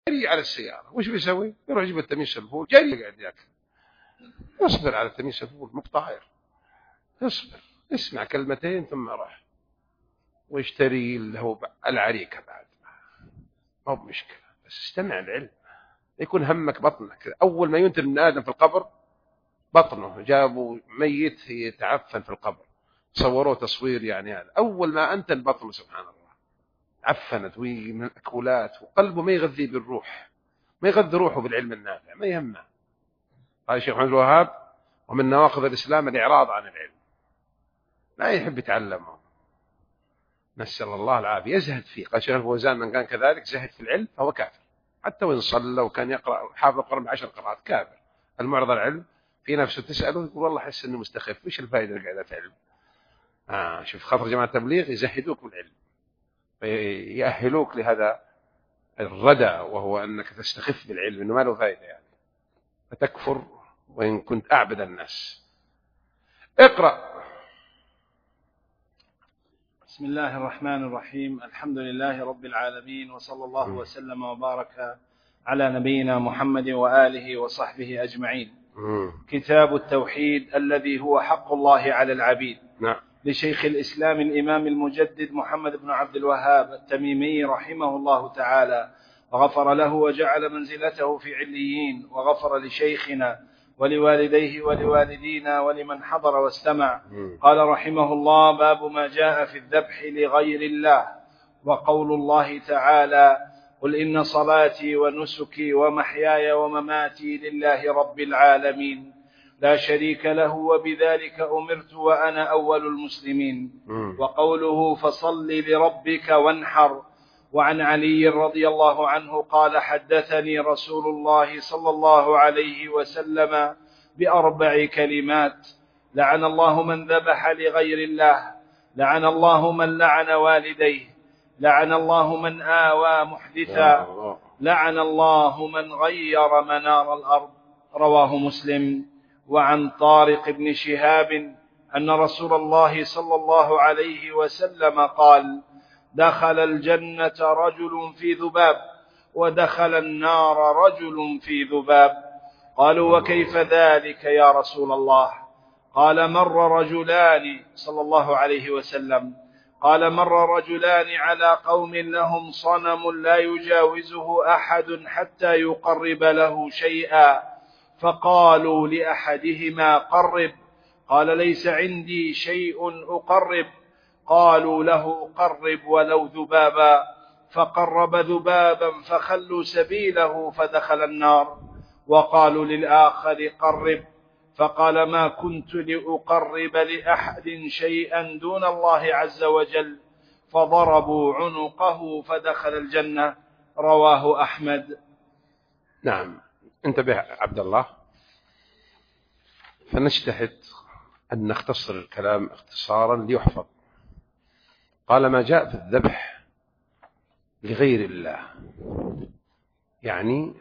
جري على السيارة، وش بيسوي؟ يروح يجيب التميس الفول، جري قاعد ياكل. اصبر على التميس الفول، مو طاير، اصبر، اسمع كلمتين ثم راح واشتري اللي هو العريكة بعد، ما هو مشكلة، بس استمع العلم. يكون همك بطنك. أول ما ينتهي من آدم في القبر بطنه، جابوا ميت يتعفن في القبر، صوروه تصوير يعني هذا. أول ما أنت البطن سبحان الله عفنت من الأكولات، وقلبه ما يغذي بالروح، ما يغذي روحه بالعلم النافع، ما يهمه. قال الشيخ محمد الوهاب: ومن نواقض الإسلام الإعراض عن العلم، لا يحب يتعلمه، نسأل الله العافية، يزهد فيه. قال الشيخ الفوزان: من كان كذلك زهد في العلم فهو كافر، حتى وإن صلى وكان يقرأ حافظ القرآن ب10 قراءات كافر. المعرض العلم في نفسه تسأله يقول والله أحس إنه مستخف، وش الفائدة اللي قاعدة تعلم؟ شوف خاطر جماعة التبليغ يزهدوك بالعلم، يأهلوك لهذا الردى، وهو أنك تستخف بالعلم إنه ما له فائدة يعني، فتكفر وإن كنت أعبد الناس. اقرأ. بسم الله الرحمن الرحيم. الحمد لله رب العالمين، وصلى الله وسلم وبارك على نبينا محمد وآله وصحبه أجمعين. كتاب التوحيد الذي هو حق الله على العبيد. نعم. لشيخ الإسلام الإمام المجدد محمد بن عبد الوهاب التميمي رحمه الله تعالى، وغفر له وجعل منزلته في عليين، وغفر لشيخنا ولوالديه ولوالدينا ولمن حضر واستمع. قال رحمه الله: باب ما جاء في الذبح لغير الله. وقول الله تعالى: قل إن صلاتي ونسكي ومحياي ومماتي لله رب العالمين لا شريك له وبذلك أمرت وأنا أول المسلمين. وقوله: فصل لربك وانحر. وعن علي رضي الله عنه قال: حدثني رسول الله صلى الله عليه وسلم ب4 كلمات: لعن الله من ذبح لغير الله، لعن الله من لعن والديه، لعن الله من آوى محدثا، لعن الله من غير منار الأرض. رواه مسلم. وعن طارق بن شهاب أن رسول الله صلى الله عليه وسلم قال: دخل الجنة رجل في ذباب، ودخل النار رجل في ذباب. قالوا: وكيف ذلك يا رسول الله؟ قال: مر رجلان صلى الله عليه وسلم قال: مر رجلان على قوم لهم صنم لا يجاوزه أحد حتى يقرب له شيئا، فقالوا لأحدهما: قرب. قال: ليس عندي شيء أقرب. قالوا له: قرب ولو ذبابا. فقرب ذبابا فخلوا سبيله فدخل النار. وقالوا للآخر: قرب. فقال: ما كنت لأقرب لأحد شيئا دون الله عز وجل. فضربوا عنقه فدخل الجنة. رواه أحمد. نعم. انتبه عبد الله، فنجتهد أن نختصر الكلام اختصارا ليحفظ. قال: ما جاء في الذبح لغير الله، يعني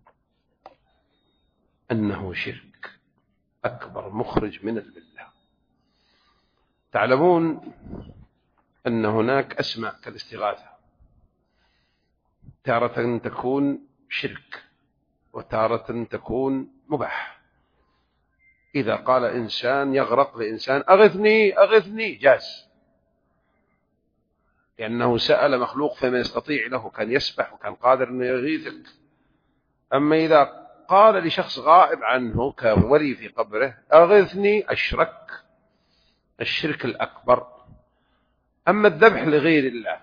أنه شرك أكبر مخرج من الملة. تعلمون أن هناك أسماء كالاستغاثة تارة تكون شرك وتارة تكون مباح. إذا قال إنسان يغرق لإنسان: أغثني أغثني، جاز، لأنه سأل مخلوق فما يستطيع له، كان يسبح وكان قادر أنه يغيثك. أما إذا قال لشخص غائب عنه كولي في قبره: أغثني، أشرك، الشرك الأكبر. أما الذبح لغير الله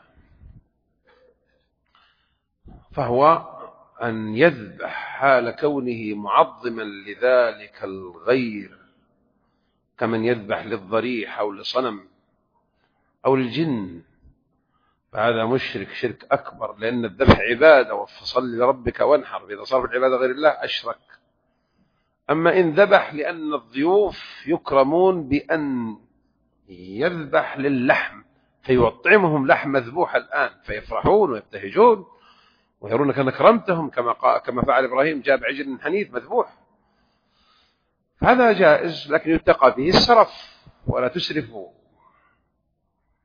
فهو أن يذبح حال كونه معظما لذلك الغير، كمن يذبح للضريح أو لصنم أو للجن، فهذا مشرك شرك أكبر، لأن الذبح عبادة، وفصل لربك وانحر، فإذا صار في العبادة غير الله أشرك. أما إن ذبح لأن الضيوف يكرمون بأن يذبح للحم فيطعمهم لحم مذبوح الآن فيفرحون ويبتهجون ويرونك أن أكرمتهم، كما فعل إبراهيم، جاب عجل حنيذ مذبوح، فهذا جائز، لكن يتقى به السرف ولا تسرفوا،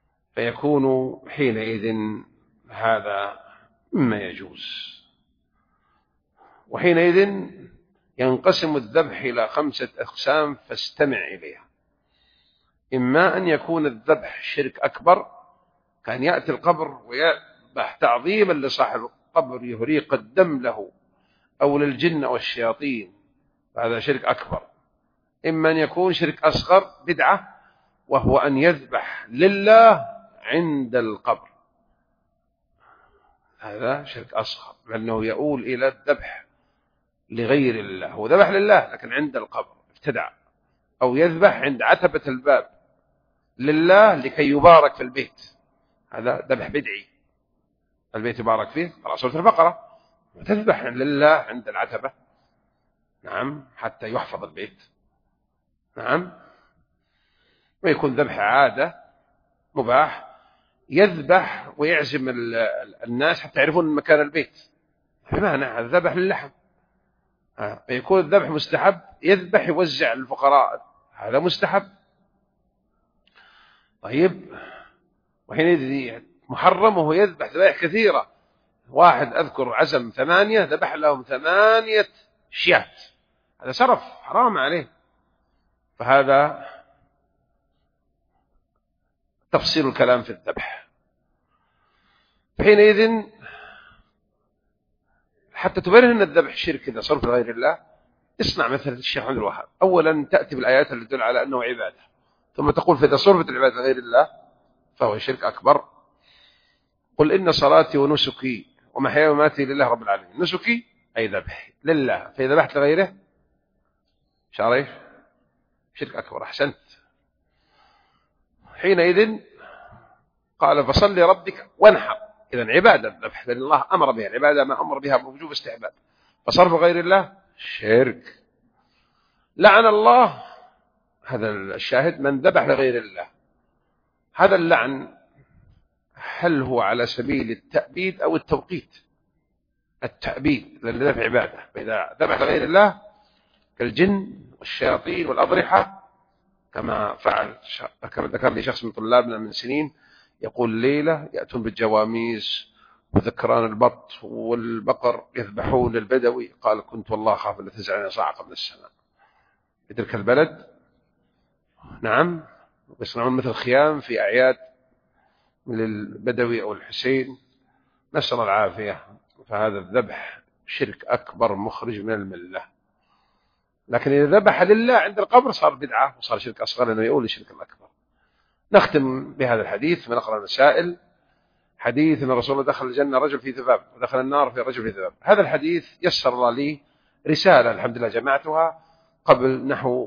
فيكون حينئذ هذا مما يجوز. وحينئذ ينقسم الذبح إلى 5 أقسام فاستمع إليها. إما أن يكون الذبح شرك أكبر، كان يأتي القبر ويذبح تعظيما لصاحب القبر يهريق الدم له أو للجن أو الشياطين، فهذا شرك أكبر. إما أن يكون شرك أصغر بدعة، وهو أن يذبح لله عند القبر، هذا شرك أصغر لأنه يؤول إلى الذبح لغير الله. هو ذبح لله لكن عند القبر ابتدع. أو يذبح عند عتبة الباب لله لكي يبارك في البيت، هذا ذبح بدعي. البيت يبارك فيه على سورة البقرة، وتذبح لله عند العتبة، نعم، حتى يحفظ البيت، نعم. ويكون ذبح عادة مباح، يذبح ويعزم الناس حتى يعرفون مكان البيت، بمعنى هذا ذبح للحم. فيكون الذبح مستحب، يذبح يوزع للفقراء، هذا مستحب. طيب، وحينئذ محرم وهو يذبح ذبائح كثيرة. واحد أذكر عزم 8 ذبح لهم 8 شيات، هذا سرف حرام عليه. فهذا تفصيل الكلام في الذبح. حينئذ حتى تبرهن أن الذبح شرك إذا صرف لغير الله، اصنع مثل الشيخ عبد الوهاب. أولا تأتي بالآيات اللي تدل على أنه عبادة، ثم تقول فإذا صرفت العبادة لغير الله فهو شرك أكبر. قل إن صلاتي ونسكي ومحياي ومماتي لله رب العالمين. نسكي أي ذبح لله، فإذا ذبحت لغيره شريف شرك أكبر. أحسنت. حينئذ قال فصل لربك وانحر، إذن عبادة الذبح لأن الله أمر بها، العبادة ما أمر بها بوجوب استحباب. فصرف غير الله شرك. لعن الله، هذا الشاهد، من ذبح لغير الله. هذا اللعن هل هو على سبيل التأبيد أو التوقيت؟ التأبيد، لأن الذبح عبادة. فإذا ذبح لغير الله كالجن والشياطين والأضرحة، كما فعل كما ذكر لي شخص من طلابنا من سنين، يقول ليلة يأتون بالجواميس وذكران البط والبقر يذبحون للبدوي. قال كنت والله خاف أن تزعلني صاعقة من السماء في تلك البلد، نعم. ويصنعون مثل خيام في أعياد للبدوي أو الحسين، نسأل العافية. فهذا الذبح شرك أكبر مخرج من الملة. لكن إذا ذبح لله عند القبر صار بدعة وصار شرك أصغر، لأنه يقول الشرك الأكبر. نختم بهذا الحديث من أقرأ المسائل. حديث أن رسول الله دخل الجنة رجل في ذباب ودخل النار في رجل في ذباب. هذا الحديث يسر الله لي رسالة الحمد لله جمعتها قبل نحو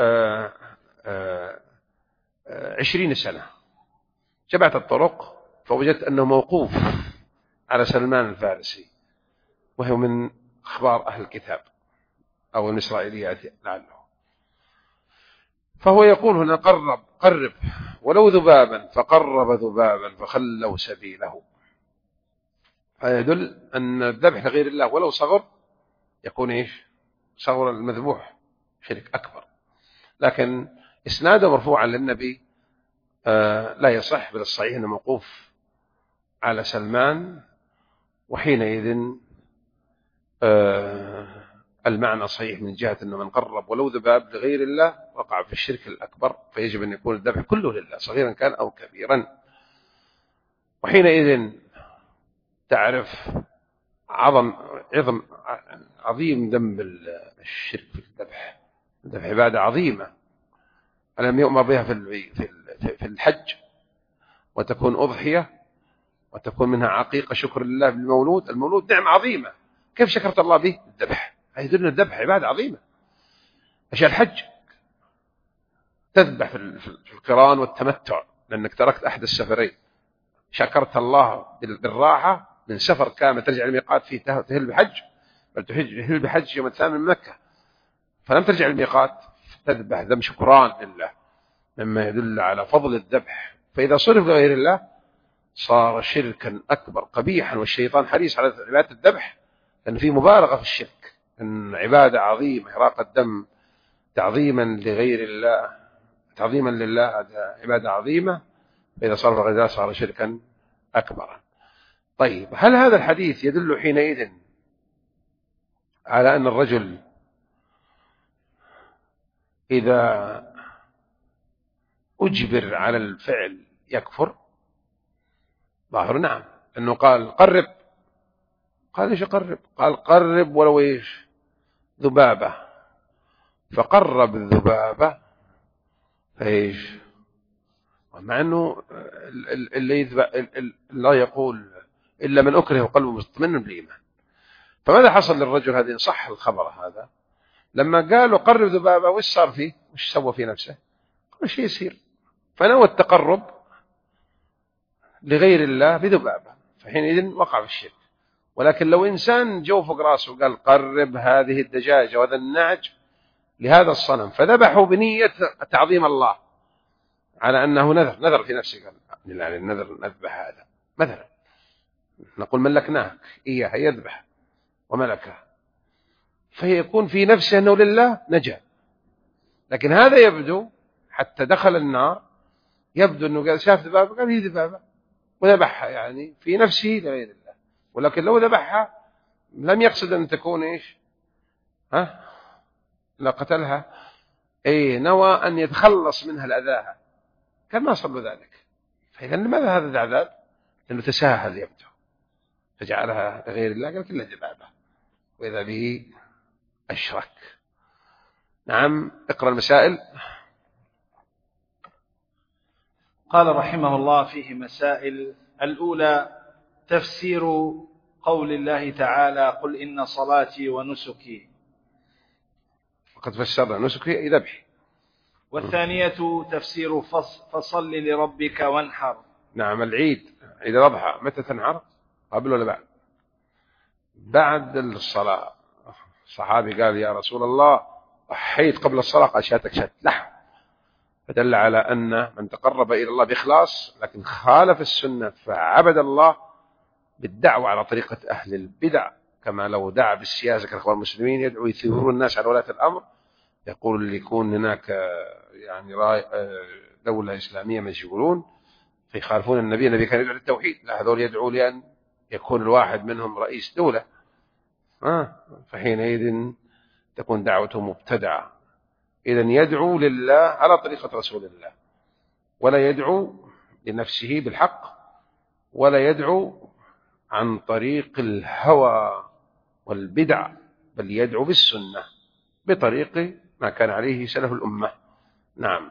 20 سنة. جمعت الطرق فوجدت أنه موقوف على سلمان الفارسي، وهو من أخبار أهل الكتاب أو الإسرائيليات لعله. فهو يقول هنا قرب ولو ذبابا، فقرب ذبابا فخلوا سبيله. فيدل أن الذبح لغير الله ولو صغر يكون إيش؟ صغر المذبوح شرك أكبر. لكن إسناده مرفوعا للنبي لا يصح، بل الصحيح أنه موقوف على سلمان. وحينئذ المعنى صحيح من جهة أنه من قرب ولو ذباب لغير الله وقع في الشرك الأكبر، فيجب أن يكون الذبح كله لله صغيرا كان أو كبيرا. وحينئذ تعرف عظيم ذنب الشرك في الذبح. الذبح عبادة عظيمة ألم يؤمر بها في الحج، وتكون أضحية، وتكون منها عقيقة شكر لله بالمولود. المولود نعمة عظيمة، كيف شكرت الله به؟ الذبح. يدل الذبح عبادة عظيمة. أشياء الحج تذبح في القران والتمتع لأنك تركت أحد السفرين، شكرت الله بالراحة من سفر كامل ترجع الميقات فيه تهل بحج، بل تهل بحج يوم الثامن من مكة، فلم ترجع الميقات، تذبح ذم شكران لله، مما يدل على فضل الذبح. فإذا صرف لغير الله صار شركا أكبر قبيحا، والشيطان حريص على عبادة الذبح لأن فيه مبالغة في الشرك، أن عبادة عظيمة إحراق الدم تعظيما لغير الله، تعظيما لله، هذا عبادة عظيمة. فإذا صار لغير الله صار شركا أكبر. طيب، هل هذا الحديث يدل حينئذ على أن الرجل إذا أجبر على الفعل يكفر؟ ظاهر نعم، أنه قال قرب، قال إيش أقرب؟ قال قرب ولو إيش ذبابة، فقرب الذبابة فإيش، مع أنه اللي لا يقول إلا من أكره وقلبه مطمئن بالإيمان. فماذا حصل للرجل هذا إن صح الخبر هذا؟ لما قالوا قرب ذبابة وش صار فيه؟ وش سوى في نفسه؟ قال شيء يصير، فنوى التقرب لغير الله بذبابة، فحينئذ وقع في الشرك. ولكن لو إنسان جو فوق راسه وقال قرب هذه الدجاجة وهذا النعج لهذا الصنم، فذبحوا بنية تعظيم الله على أنه نذر في نفسه، قال يعني النذر نذبح هذا مثلا، نقول ملكناك إياه يذبح وملكه، فيكون في نفسه أنه لله نجا. لكن هذا يبدو حتى دخل النار يبدو أنه قال شاف ذبابة قال هي ذبابة وذبحها، يعني في نفسه لغير الله. ولكن لو ذبحها لم يقصد أن تكون إيش لا قتلها، نوى أن يتخلص منها الأذاها، كان ما صل ذلك. فإذا لماذا هذا العذاب؟ لأنه تساهل يبدو فجعلها لغير الله، قال كلها ذبابة، وإذا به أشرك. نعم، اقرأ المسائل. قال رحمه الله فيه مسائل. الأولى تفسير قول الله تعالى قل إن صلاتي ونسكي، وقد فسرنا نسكي أي ذبح. والثانية تفسير فصل لربك وانحر. نعم، العيد عيد الأضحى متى تنحر؟ قبل ولا بعد؟ بعد الصلاة. الصحابي قال يا رسول الله ضحيت قبل الصلاة، قال شاتك شات لحم، فدل على أن من تقرب إلى الله بإخلاص لكن خالف السنة فعبد الله بالدعوة على طريقة أهل البدع، كما لو دعا بالسياسة كالأخوان المسلمين يدعو يثيرون الناس على ولاة الأمر، يقول اللي يكون هناك يعني دولة إسلامية ما يقولون فيخالفون النبي كان يدعو للتوحيد، لا هذول يدعو لأن يكون الواحد منهم رئيس دولة، فحينئذ تكون دعوته مبتدعة. إذن يدعو لله على طريقة رسول الله، ولا يدعو لنفسه بالحق، ولا يدعو عن طريق الهوى والبدع، بل يدعو بالسنة بطريق ما كان عليه سلف الأمة. نعم.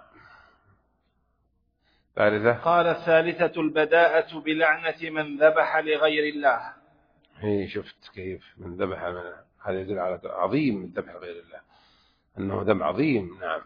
ثالثة. قال الثالثة البداءة بلعنة من ذبح لغير الله. شفت كيف من ذبح، هذا يدل على عظيم الذبح لغير الله، أنه ذنب عظيم. نعم.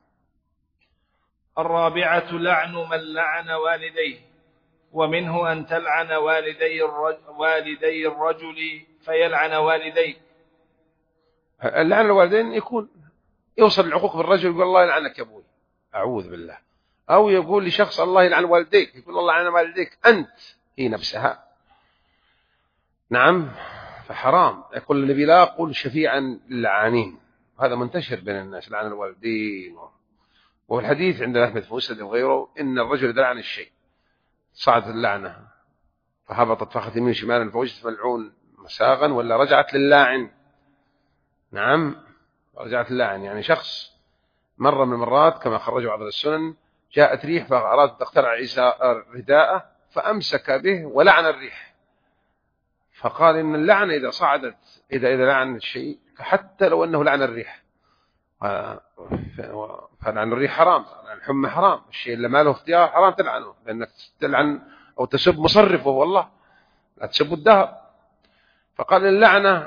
الرابعة لعن من لعن والديه، ومنه أن تلعن والدي الرجل فيلعن والديه. اللعن الوالدين يكون يوصل العقوق بالرجل يقول الله يلعنك يا أبوي، أعوذ بالله، أو يقول لشخص الله يلعن والديك، يقول الله يلعن والديك أنت، هي نفسها. نعم، فحرام. يقول النبي لا أقول شفيعا للعانين، هذا منتشر بين الناس لعن الوالدين. وفي الحديث عند أحمد في مسند وغيره إن الرجل إذا لعن الشيء صعدت اللعنة فهبطت فأخذت يمين شمالا فوجدت ملعون مساغا ولا رجعت للاعن. نعم، رجعت للاعن، يعني شخص مرة من المرات كما خرجوا عبد السنن جاءت ريح فأرادت تقتلع عيسى رداءه فأمسك به ولعن الريح، فقال إن اللعنة إذا صعدت إذا لعن الشيء حتى لو أنه لعن الريح، فلعن الريح حرام، الحمى حرام، الشيء اللي ما له اختيار حرام تلعنه، لأنك تلعن أو تسب مصرفه والله، لا تسب الدهر. فقال اللعنة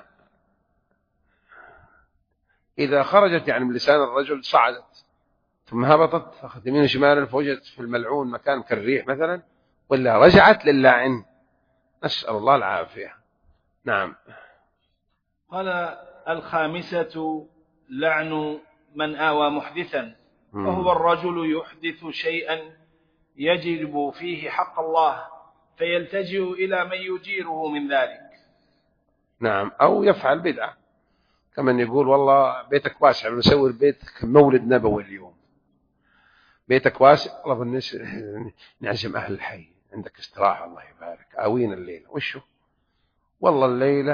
إذا خرجت يعني من لسان الرجل صعدت ثم هبطت فأخذت يمين شمالا فوجدت في الملعون مكان كالريح مثلا، ولا رجعت للاعن، نسأل الله العافية. نعم. قال الخامسة لعن من آوى محدثا، وهو الرجل يحدث شيئا يجلب فيه حق الله فيلتجئ إلى من يجيره من ذلك. نعم، أو يفعل بدعة، كمن يقول والله بيتك واسع بنسوي بيتك مولد نبوي اليوم، بيتك واسع الله بالناس نعزم أهل الحي عندك استراحة الله يبارك، آوين الليلة، وشو والله الليلة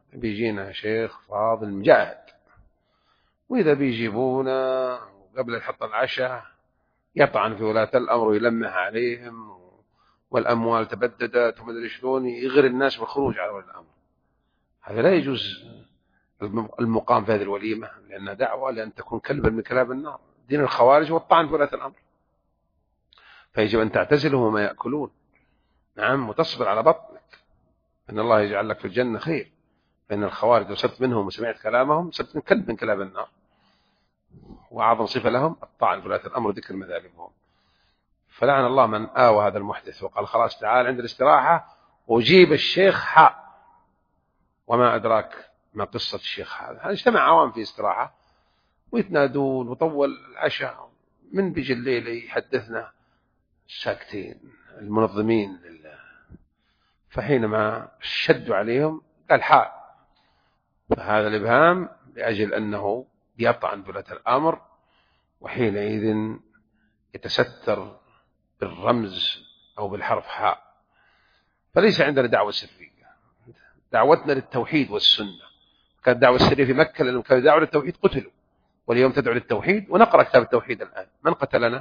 بيجينا شيخ فاضل مجاهد، وإذا بيجيبونا قبل يحط العشاء يطعن في ولاة الأمر ويلمح عليهم، والأموال تبددت وما أدري شلون، يغري الناس بالخروج على ولاة الأمر. هذا لا يجوز المقام في هذه الوليمة، لأنها دعوة لأن تكون كلبا من كلاب النار، دين الخوارج والطعن في ولاة الأمر. فيجب أن تعتزلهم وما يأكلون، نعم، وتصبر على بطنك، إن الله يجعل لك في الجنة خير. فإن الخوارج لو صرت منهم وسمعت كلامهم صرت من كلب من كلاب النار، وأعظم صفة لهم الطعن في ولاة الأمر وذكر مذاهبهم. فلعن الله من آوى هذا المحدث وقال خلاص تعال عند الاستراحة وجيب الشيخ حاء. وما أدراك ما قصة الشيخ هذا اجتمع عوام في استراحة ويتنادون وطول العشاء، من بيجي الليل يحدثنا ساكتين المنظمين لله. فحينما شدوا عليهم قال حاء، فهذا الإبهام لأجل أنه يطعن بولاة الأمر، وحينئذ يتستر بالرمز أو بالحرف حاء. فليس عندنا دعوة سرية، دعوتنا للتوحيد والسنة. كانت دعوة السرية في مكة لأنهم كانوا دعوة للتوحيد قتلوا، واليوم تدعو للتوحيد. ونقرأ كتاب التوحيد الآن، من قتلنا؟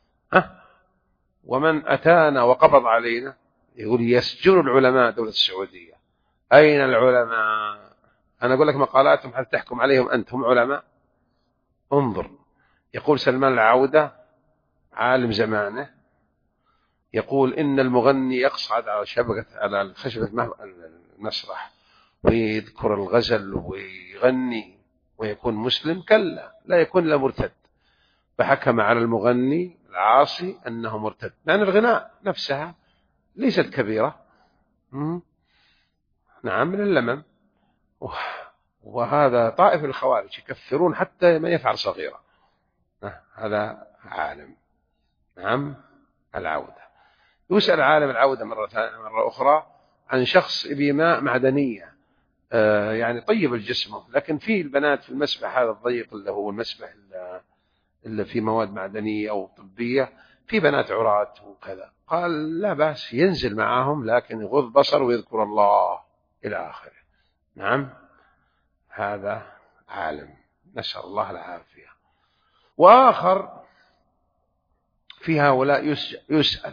ومن أتانا وقبض علينا. يقول يسجن العلماء دولة السعودية. أين العلماء؟ أنا أقول لك مقالاتهم هل تحكم عليهم أنت؟ هم علماء؟ انظر، يقول سلمان العودة عالم زمانه، يقول إن المغني يقصعد على خشبة المسرح ويذكر الغزل ويغني ويكون مسلم، كلا، لا يكون إلا مرتد. فحكم على المغني العاصي أنه مرتد، لأن الغناء نفسها ليست كبيرة، نعم، من اللمم. وهذا طائف الخوارج يكفرون حتى ما يفعل صغيرة. هذا عالم، نعم، العودة. يسأل عالم العودة مرة أخرى عن شخص يبي ماء معدنية، يعني طيب الجسم، لكن في البنات في المسبح هذا الضيق اللي هو المسبح اللي في مواد معدنية أو طبية، في بنات عراة وكذا. قال لا بأس ينزل معهم، لكن يغض بصر ويذكر الله إلى آخره. نعم، هذا عالم، نسأل الله العافية. وآخر في هؤلاء يسأل،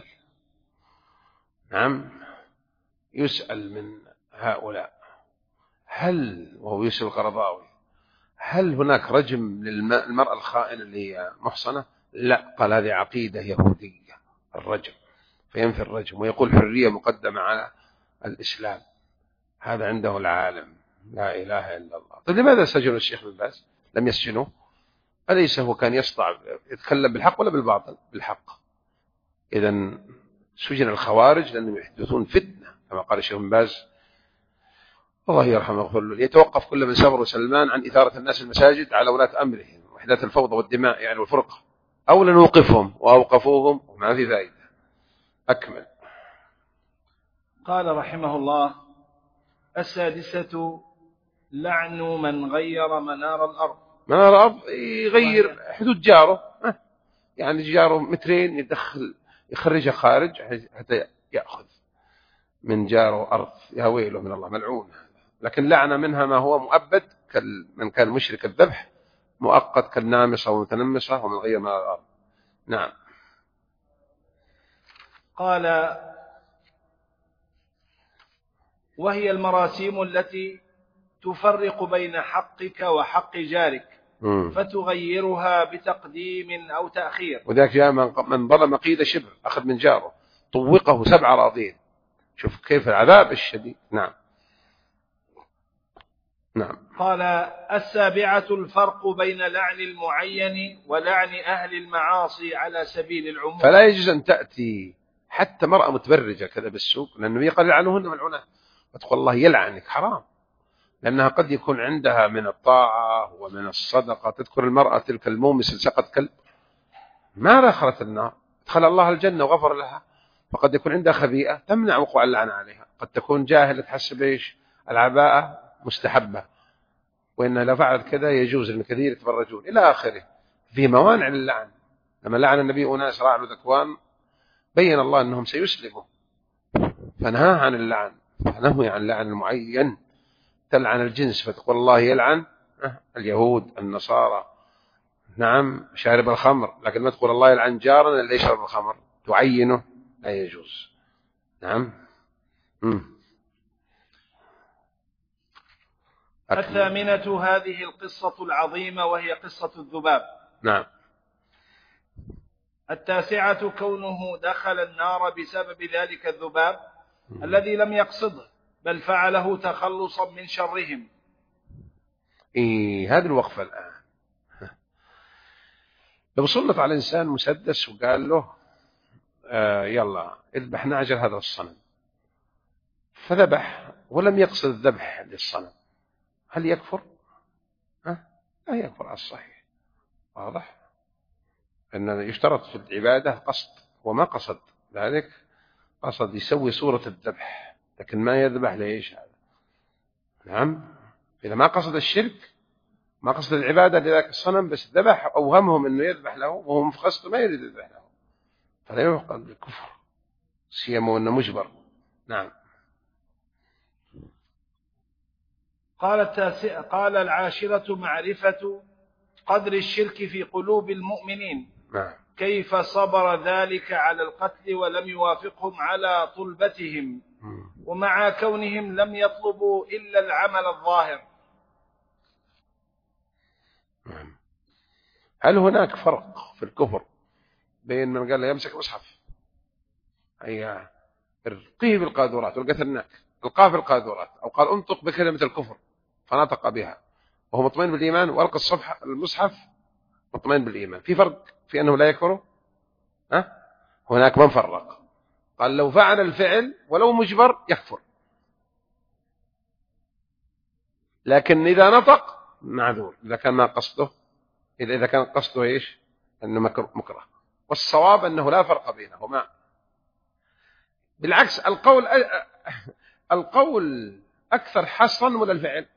نعم، يسأل من هؤلاء هل، وهو يوسف القرضاوي، هل هناك رجم للمرأة الخائنة اللي هي محصنة؟ لا، قال هذه عقيدة يهودية الرجم، فينفي الرجم، ويقول حرية مقدمة على الإسلام. هذا عنده العالم، لا إله إلا الله. طيب لماذا سجنوا الشيخ بن باز؟ لم يسجنوه؟ أليس هو كان يسطع يتكلم بالحق ولا بالباطل؟ بالحق. إذن سجن الخوارج لأنهم يحدثون فتنة، كما قال الشيخ بن باز الله يرحمه ويغفر له، يتوقف كل من سبر وسلمان عن إثارة الناس المساجد على ولاة أمرهم وإحداث الفوضى والدماء يعني والفرقة، أو لنوقفهم وأوقفوهم وما في فائدة. أكمل. قال رحمه الله: السادسة لعن من غير منار الأرض. منار الأرض يغير حدود جاره، يعني جاره مترين يدخل يخرجها خارج حتى يأخذ من جاره أرض، يا ويله من الله، ملعون. لكن لعنة منها ما هو مؤبد، من كان مشرك الذبح، مؤقت كالنامصة والمتنمصة ومن غير منار الأرض. نعم. قال: وهي المراسيم التي تفرق بين حقك وحق جارك، فتغيرها بتقديم أو تأخير. وذاك جاء من ظلم قيد شبر، أخذ من جاره طوقه 7 أراضين. شوف كيف العذاب الشديد. نعم. نعم. قال: السابعة الفرق بين لعن المعين ولعن أهل المعاصي على سبيل العموم. فلا يجوز أن تأتي حتى مرأة متبرجة كذا بالسوق، لأن النبي قال لعنهن ملعونات، وتقول الله يلعنك، حرام، لأنها قد يكون عندها من الطاعة ومن الصدقة. تذكر المرأة تلك المومس اللي سقط كلب، ما دخلت النار، دخل الله الجنة وغفر لها. فقد يكون عندها خبيئة تمنع وقوع اللعنة عليها. قد تكون جاهلة تحسب إيش العباءة مستحبة، وإنها لو فعلت كذا يجوز لأن كثير يتبرجون إلى آخره. في موانع للعن. لما لعن النبي أناس راعوا ذكوان بين الله أنهم سيسلموا، فنهى عن اللعن، فنهي عن لعن المعين تلعن الجنس فتقول الله يلعن اليهود النصارى، نعم، شارب الخمر، لكن ما تقول الله يلعن جارنا اللي يشرب الخمر، تعينه، لا يجوز. نعم. الثامنة هذه القصة العظيمة وهي قصة الذباب. نعم. التاسعة كونه دخل النار بسبب ذلك الذباب الذي لم يقصده بل فعله تخلصا من شرهم. هذه الوقفة الآن، لو سلط على إنسان مسدس وقال له يلا اذبح نعجل هذا الصنم، فذبح ولم يقصد الذبح للصنم، هل يكفر؟ لا يكفر على الصحيح. واضح أن يشترط في العبادة قصد، وما قصد ذلك، قصد يسوي صورة الذبح لكن ما يذبح ليش هذا. نعم. إذا ما قصد الشرك، ما قصد العبادة لذلك الصنم، بس ذبح أوهمهم أنه يذبح له وهم في قصده ما يريد يذبح له، فلا يعقل بالكفر سيما وأنه مجبر. نعم. قال العاشرة معرفة قدر الشرك في قلوب المؤمنين. نعم. كيف صبر ذلك على القتل ولم يوافقهم على طلبتهم ومع كونهم لم يطلبوا إلا العمل الظاهر. نعم. هل هناك فرق في الكفر بين من قال له يمسك مصحف أي ارقيه بالقاذورات والقتلناك، القاه في القاذورات، أو قال انطق بكلمة الكفر فنطق بها وهو مطمئن بالإيمان، وألقى المصحف مطمئن بالإيمان، في فرق في أنه لا يكفر؟ هناك من فرق، قال لو فعل الفعل ولو مجبر يكفر، لكن إذا نطق معذور إذا كان ما قصده، إذا كان قصده إيش؟ أنه مكره. والصواب أنه لا فرق بينهما، بالعكس القول أكثر حصرا ولا الفعل؟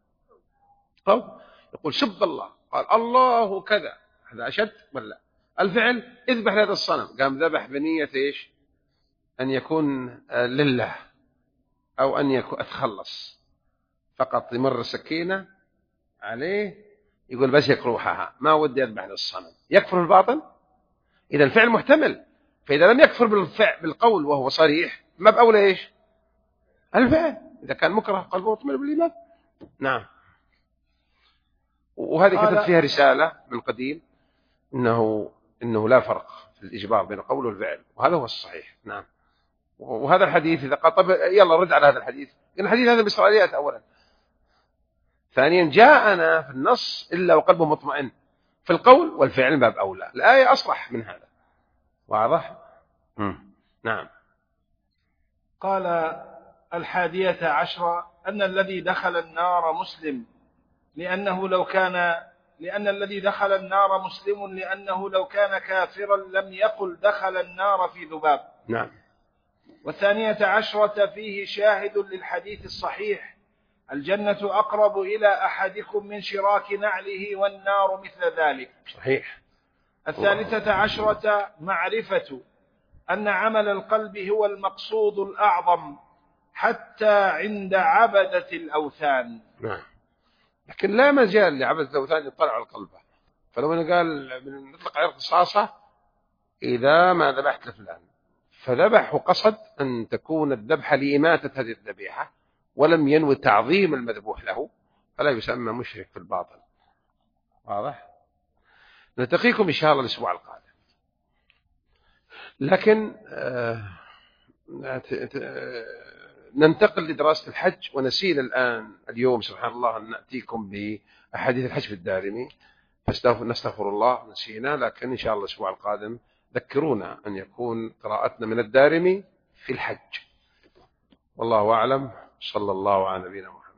يقول سب الله، قال الله كذا، هذا أشد ولا الفعل؟ اذبح هذا الصنم، قام ذبح بنية إيش؟ أن يكون لله، أو أن يكون أتخلص فقط، يمر السكينة عليه يقول بس يكروحها، ما ودي أذبح للصنم، يكفر الباطن؟ إذا الفعل محتمل، فإذا لم يكفر بالقول وهو صريح ما بأولى إيش؟ الفعل، إذا كان مكره قلبه مطمئن بالإيمان. نعم. وهذه كتبت فيها رسالة من قديم إنه لا فرق في الإجبار بين القول والفعل، وهذا هو الصحيح. نعم. وهذا الحديث إذا قال طب يلا رد على هذا الحديث، لأن الحديث هذا بإسرائيليات أولا، ثانيا جاءنا في النص إلا وقلبه مطمئن، في القول والفعل باب أولى، الآية أصرح من هذا. واضح؟ نعم. قال 11 أن الذي دخل النار مسلم لأن الذي دخل النار مسلم لأنه لو كان كافرا لم يقل دخل النار في ذباب. نعم. 12 فيه شاهد للحديث الصحيح الجنة أقرب إلى أحدكم من شراك نعله والنار مثل ذلك. صحيح. 13 معرفة أن عمل القلب هو المقصود الأعظم حتى عند عبدة الأوثان. نعم. لكن لا مجال لعبدة الأوثان يطلع على القلب، فلو أنا قال نطلق على القصاصة إذا ما ذبحت لفلان، فذبح وقصد أن تكون الذبحة لإماتة هذه الذبيحة ولم ينوي تعظيم المذبوح له، فلا يسمى مشرك في الباطل. واضح؟ نلتقيكم إن شاء الله الأسبوع القادم، لكن ننتقل لدراسة الحج، ونسيل الآن اليوم سبحان الله أن نأتيكم بأحاديث الحج في الدارمي، فنستغفر الله نسينا، لكن إن شاء الله الأسبوع القادم ذكرونا أن يكون قراءتنا من الدارمي في الحج. والله أعلم، صلى الله على نبينا محمد.